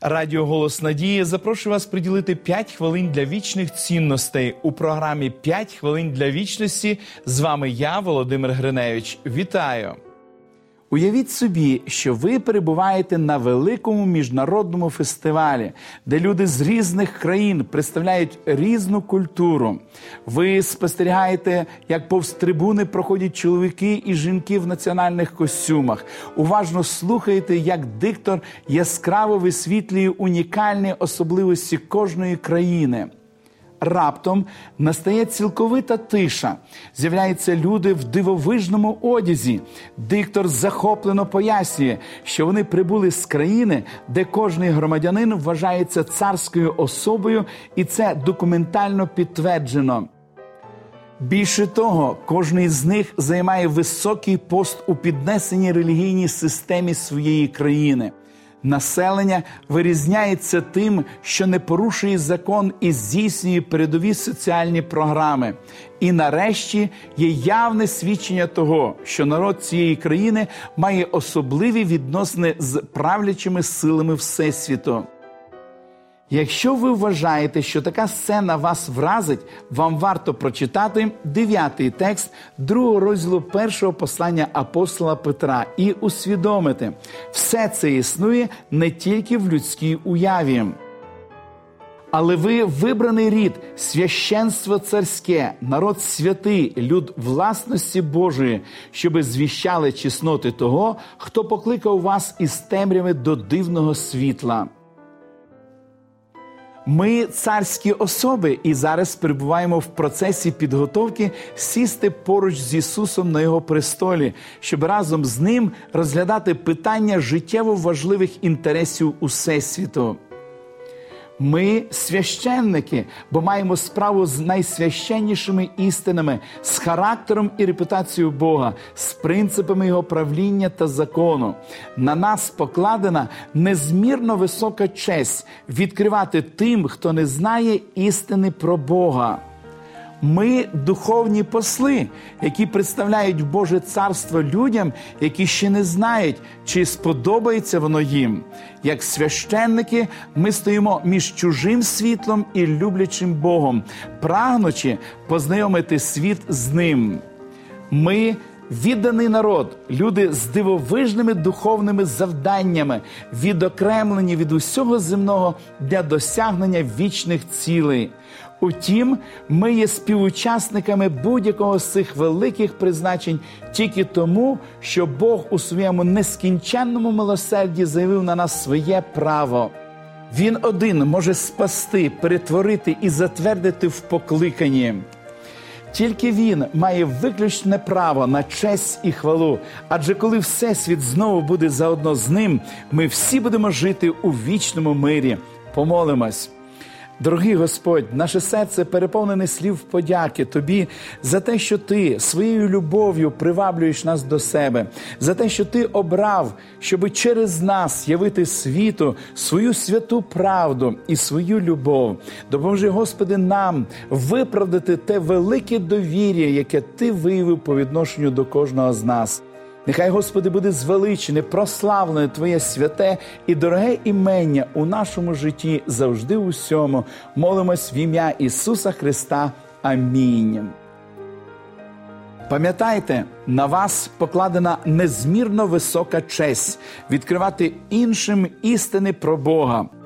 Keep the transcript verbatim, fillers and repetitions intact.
Радіо «Голос Надії» запрошую вас приділити п'ять хвилин для вічних цінностей у програмі «п'ять хвилин для вічності». З вами я, Володимир Гриневич. Вітаю! Уявіть собі, що ви перебуваєте на великому міжнародному фестивалі, де люди з різних країн представляють різну культуру. Ви спостерігаєте, як повз трибуни проходять чоловіки і жінки в національних костюмах. Уважно слухаєте, як диктор яскраво висвітлює унікальні особливості кожної країни. Раптом настає цілковита тиша. З'являються люди в дивовижному одязі. Диктор захоплено пояснює, що вони прибули з країни, де кожний громадянин вважається царською особою, і це документально підтверджено. Більше того, кожний з них займає високий пост у піднесеній релігійній системі своєї країни. Населення вирізняється тим, що не порушує закон і здійснює передові соціальні програми. І нарешті є явне свідчення того, що народ цієї країни має особливі відносини з правлячими силами Всесвіту. Якщо ви вважаєте, що така сцена вас вразить, вам варто прочитати дев'ятий текст другого розділу першого послання апостола Петра і усвідомити, все це існує не тільки в людській уяві. Але ви вибраний рід, священство царське, народ святий, люд власності Божої, щоби звіщали чесноти того, хто покликав вас із темряви до дивного світла. Ми царські особи і зараз перебуваємо в процесі підготовки сісти поруч з Ісусом на Його престолі, щоб разом з Ним розглядати питання життєво важливих інтересів Усесвіту. Ми священники, бо маємо справу з найсвященнішими істинами, з характером і репутацією Бога, з принципами Його правління та закону. На нас покладена незмірно висока честь відкривати тим, хто не знає істини про Бога. Ми духовні посли, які представляють Боже царство людям, які ще не знають, чи сподобається воно їм. Як священники ми стоїмо між чужим світлом і люблячим Богом, прагнучи познайомити світ з Ним. Ми відданий народ, люди з дивовижними духовними завданнями, відокремлені від усього земного для досягнення вічних цілей. Утім, ми є співучасниками будь-якого з цих великих призначень тільки тому, що Бог у своєму нескінченному милосерді заявив на нас своє право. Він один може спасти, перетворити і затвердити в покликанні. Тільки Він має виключне право на честь і хвалу, адже коли Всесвіт знову буде заодно з Ним, ми всі будемо жити у вічному мирі. Помолимось. Дорогий Господь, наше серце переповнене слів подяки Тобі за те, що Ти своєю любов'ю приваблюєш нас до себе, за те, що Ти обрав, щоби через нас явити світу свою святу правду і свою любов. Допоможи, Господи, нам виправдати те велике довір'я, яке Ти виявив по відношенню до кожного з нас. Нехай, Господи, буде звеличене, прославлене Твоє святе і дороге імення у нашому житті завжди у всьому. Молимось в ім'я Ісуса Христа. Амінь. Пам'ятайте, на вас покладена незмірно висока честь відкривати іншим істини про Бога.